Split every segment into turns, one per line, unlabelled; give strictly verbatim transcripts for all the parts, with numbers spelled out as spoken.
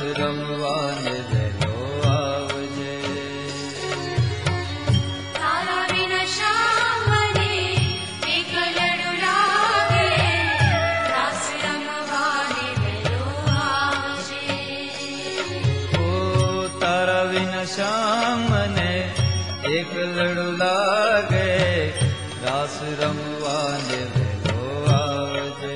રમવાને વેલો આવજે.
તારા વિના શ્યામ મને એકલડું લાગે, રાસ રમવાને વેલો આવજે.
ઓ તારા વિના શ્યામ મને એકલડું લાગે, રાસ રમવાને વેલો આવજે.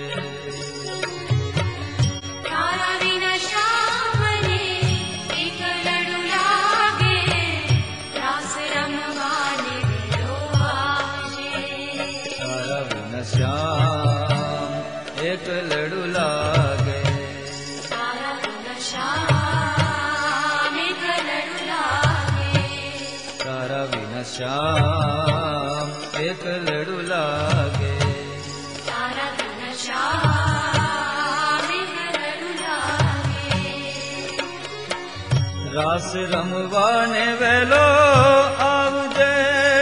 તારા વિના શ્યામ મને એકલડું લાગે, રાસ રમવાને વેલો આવજે.
તારા વિના શ્યામ એકલડું લાગે,
તારા વિના શ્યામ એકલડું લાગે,
તારા વિના શ્યામ એકલડું લાગે.
તારા વિના શ્યામ એકલડું લાગે.
રાસ રમવાને વેલો આવજે.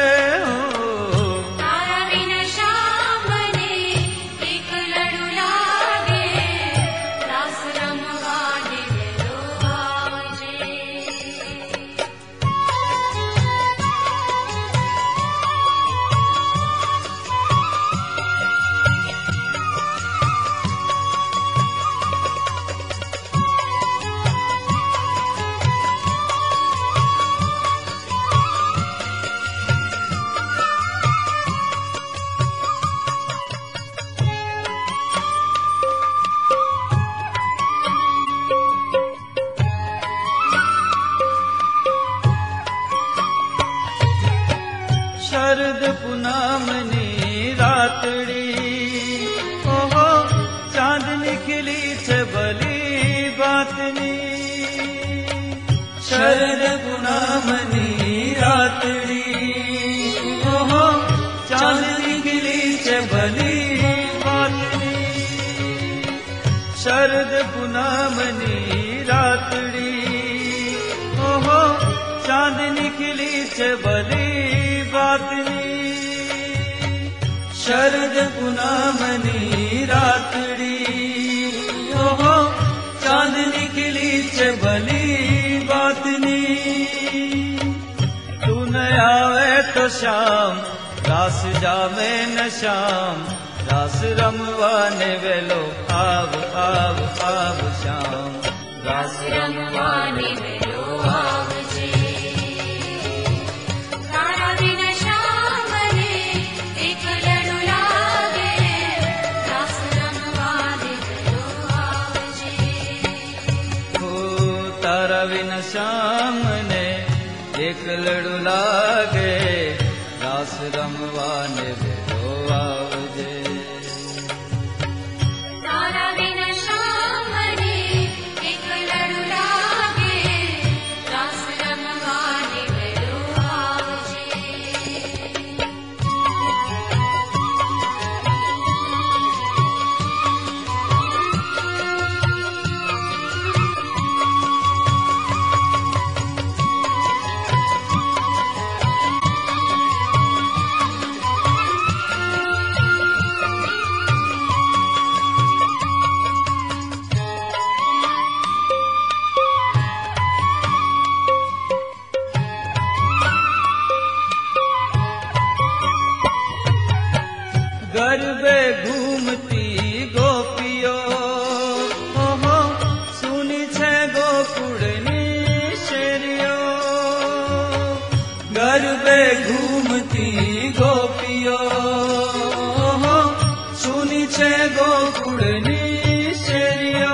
તારા વિના શ્યામ મને એકલડું લાગે, રાસ રમવાને વેલો આવજે.
શરદ પૂનમની રાતડી, ઓહો ચાંદ નીકળી છે ભલી બાતની. શરદ પૂનમની રાતડી, ઓહો ચાંદ નીકળી છે ભલી બાતની. શરદ પૂનમની રાતડી, ઓહો ચાંદ નીકળી છે ભલી બાતની. શરદ પૂનમની રાતડી, ઓહો ચાંદ નીકળી છે ભલી બાતની. તું ન આવે તો શ્યામ રાસ જામે ન શ્યામ, રાસ રમવાને વેલો આવ આવ આવ શ્યામ, રાસ
રમવાને વેલો આવજે. તારા વિના શ્યામ મને એકલડું લાગે, રાસ રમવાને વેલો આવજે.
હો તારા વિના શ્યામ મને એકલડું લાગે, રાસ રમવાને વેલો આવજે.
તારા વિના શ્યામ મને એકલડું લાગે, રાસ રમવાને વેલો આવજે.
ગરબે ઘૂમતી ગોપીઓ, ઓહો સુની છે ગોકુળની શેરીઓ. ગરબે ઘૂમતી ગોપીઓ, ઓહો સુની છે ગોકુળની શેરીઓ.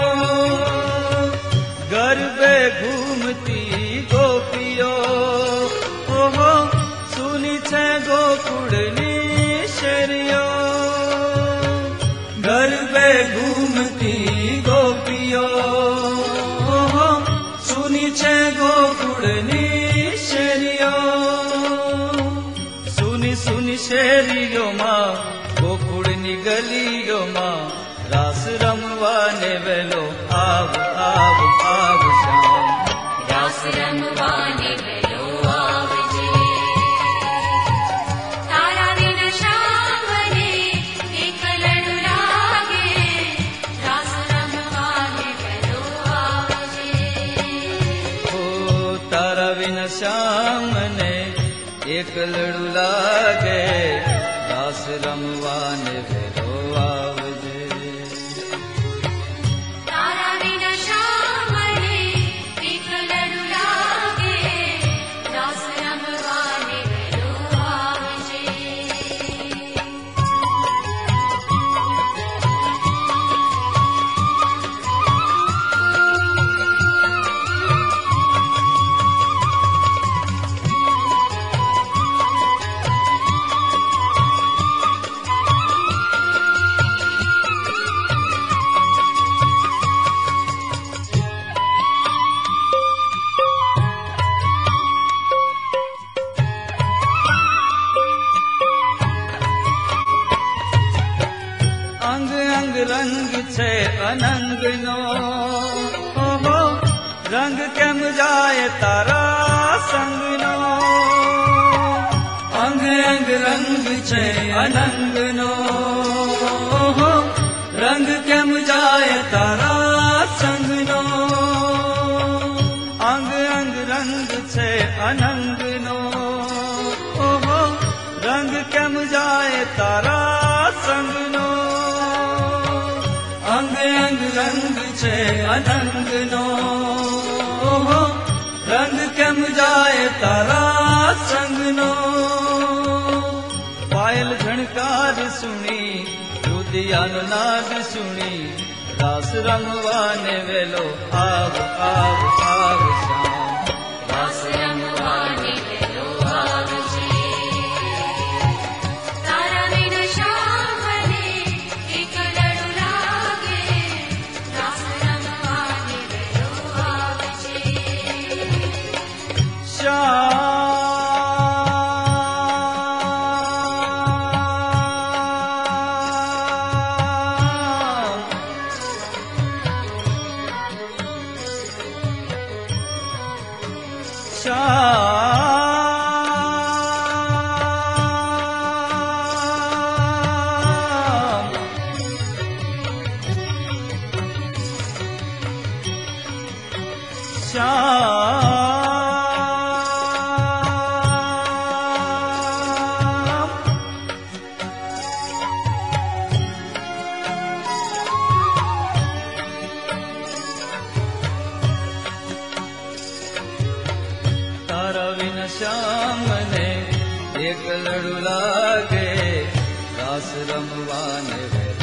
ગરબે ઘૂમતી ગોપીઓ, ઓહો સુની છે ગોકુળની શેરીઓ. ગરબે ઘૂમતી ગોપીઓ, ઓહો સુની છે ગોકુળની શેરીઓ. સુની સુની શેરીઓમાં, ગોકુળની ગલીઓમાં, રાસ રમવાને વેલો આવ આવ આવ શ્યામ,
રાસ રમવાને વેલો આવજે. તારા વિના શ્યામ મને એકલડું લાગે, રાસ રમવાને વેલો આવજે.
बिन श्याम ने एक लड़ू लागे, रास रमवाने वेलो आवजे।
तारा बिन श्याम ने एक लड़ू लागे, रास रमवाने वेलो आवजे।
अंग अंग रंग छे अनंग नो, ओहो रंग केम जाए तारा संग नो। अंग अंग रंग छे अनंग नो, ओहो रंग केम जाए तारा संग नो। अंग अंग रंग छे अनंग नो, ओहो रंग केम जाए तारा संग नो। अंग अंग रंग छे अनंग नो, ओहो रंग केम जाए तारा संग नो। पायल झणकार सुनी, रुदियानो नाद सुनी, रास रमवाने वेलो आव आव आव श्याम।
रास रमवाने वेलो आवजे। तारा बिन श्याम ने एक लड़ू लागे, रास रमवाने वेलो आवजे।
तारा बिन श्याम ने एक लड़ू लागे, रास रमवाने वेलो